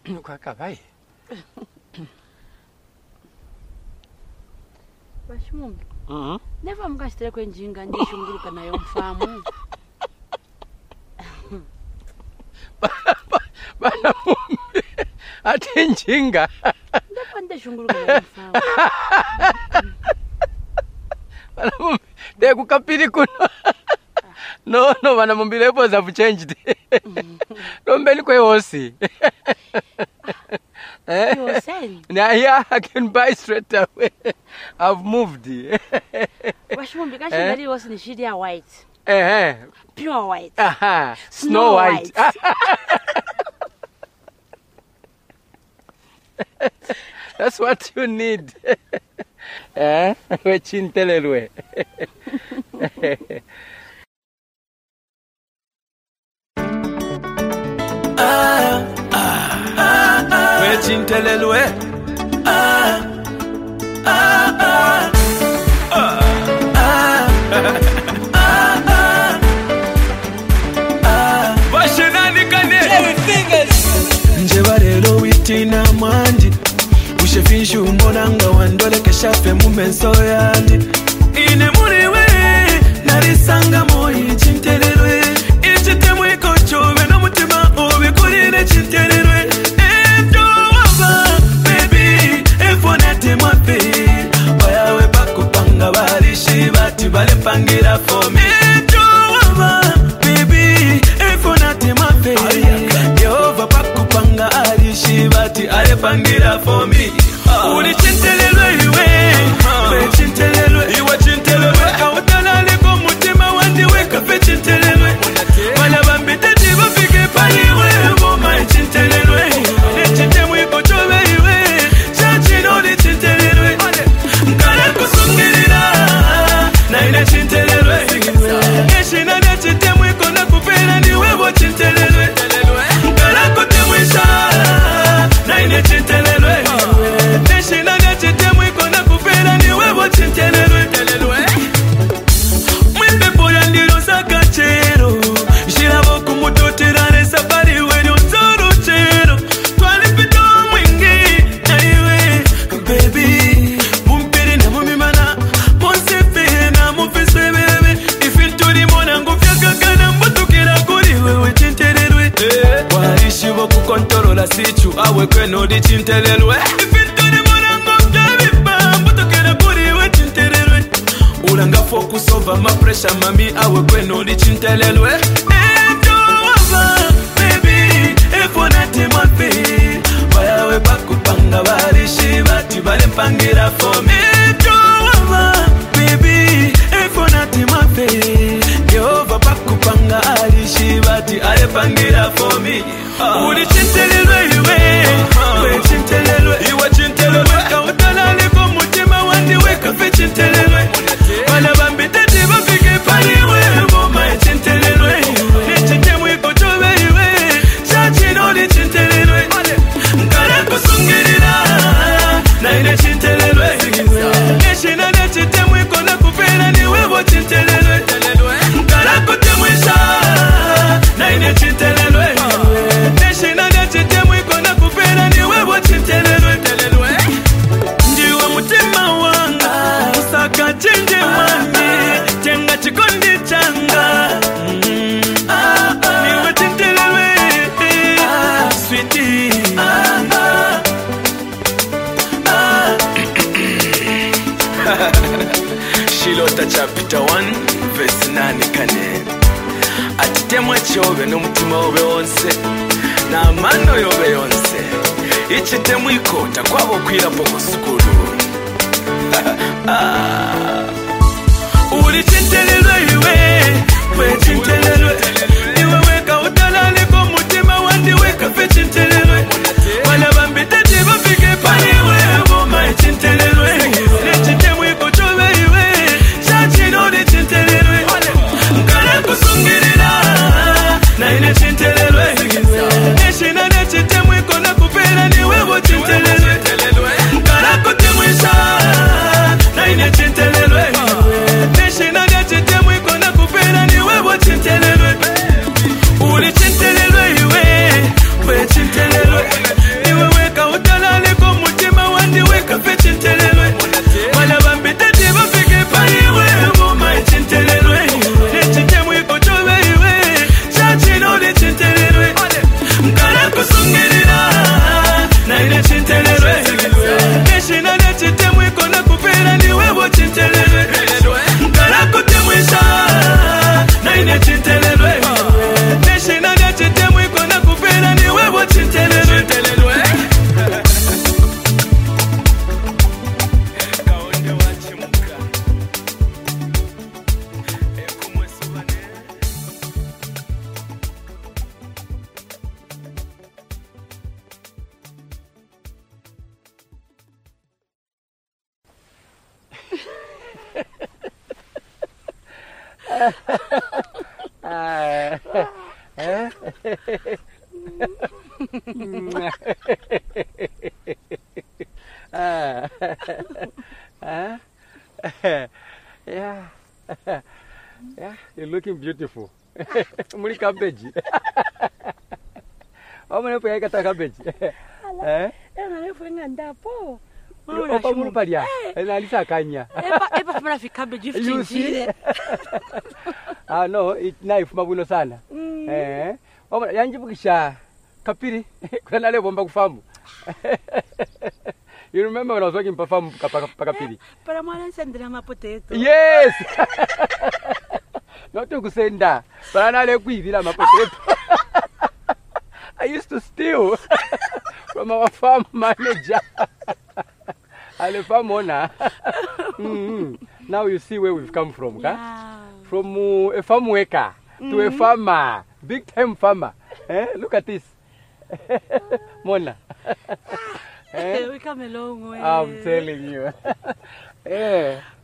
Kaka bai. Bashimumbi. Never mkasitele kwenjinga ndishunguluka nayo mfamu. Bana mumbi. Ati njinga. Never ndishunguluka nayo mfamu. Bana mumbi. Deku kapiri kuno. No, bana mumbi levels have changed. Don't kwe hosi. You're saying? Yeah, I can buy straight away. I've moved. Bashimumbi kashindali hosi ni shidi ya white. Pure white. Snow white. That's what you need. We chintelelwe. We chintelelwe. Njebarelo witina mwanji Ushefishu mbonanga wandole keshafe mumenso yandi Ine muriwe narisanga moyi chintelelwe Ichitemu iko chove no mutima ubikurire chintelelwe Eto waba baby efonete mwape Wayawe bakupanga barishi bati bale pangira for me Eto waba baby efonete mwape Yehova bakupanga arishi bati ale pangira for me Uli chintelelwe iwe We chintelelwe Iwa chintelelwe Kautala liko mutima wandi weka pe chintelelwe Wala bambite tiba fike paliwe Moma chintelelwe Nechitemu iko chove iwe Chachino li chintelelwe Mkana kusungirira Na ine chintelelwe Neshina nechitemu iko na kupela ni wewo chintelelwe Mkana kutemwisha Na ine chintelelwe Neshina nechitemu iko na kupela ni wewo chintelelwe Mwembe poya ndiro sakachero Shirabo kumutoterane safari wenyo zoro chero Twalipito mwingi Aiwe baby Mumpiri na mumimana Monsefe na mufiswe bebe Ifinturi mona ngufya kakana mbutukira kuri wewe chintelelwe Warishibo kukontorola sichu awe kweno di chintelelwe Ifinturi mona ngufya biba mbutukira kuri wewe chintelelwe Ulanga focus over my pressure mami awe kweno di chintelelwe Eto waba baby efonate mwape Wayawe bakupanga barishi bati bale pangira for me Eto waba baby efonate mwape Yehova bakupanga arishi bati ale pangira for me Uli chintelelwe iwe We chintelelwe Iwa chintelelwe Kautala liko mutima wandi weka fe chintelelwe Wala bambite tiba fike paliwe Moma chintelelwe Nechitemu iko chove iwe Chachino li chintelelwe Mkana kusungirira Na ine chintelelwe Neshina nechitemu iko na kupela ni wewo chintelelwe Mkana kutemwisha Na ine chintelelwe Neshina nechitemu iko na kupela ni wewo chintelelwe Ndiwe mutima wanga Usaka chinje mwane Chenga chikondi changa Niwe chintelelwe Sweetie Shilota chapter 1 verse 9 kane Atitemwa chove no mutima obe onse Na amano yobe yonse Ichitemu ikota kwabo kwira poko sukuru Uli chintelelwe iwe We chintelelwe Iwe weka utala liko mutima wandi weka fe chintelelwe Wala bambite tiba fike paliwe Moma chintelelwe Nechitemu iko chove iwe Chachino li chintelelwe Mkana kusungirira Na ine chintelelwe Neshina nechitemu iko na kupela ni wewo chintelelwe Mkana kutemwisha Na ine chintelelwe Neshina nechitemu iko na kupela ni wewo chintelelwe Yeah. Yeah, you're looking beautiful. Muli cabbage. Omwe po yakata cabbage. Ena lefu nganda po. Opa mulu palia. Ena lisa kanya. Epa fumana fi cabbage ifchinjire. No, knife mabuno sana. Omwe yanjibukisha kapiri. Kuna leo bomba kufamu. You remember when I was working in farm Pakapiri? Para mwana sendera ma potato. Yes. Not to senda. Para na le kuivila ma potato. I used to steal from our farm manager. And farm owner. Now you see where we've come from, yeah. From a farm worker to a farmer, big time farmer. Look at this. Mona. We come a long way. I'm telling you.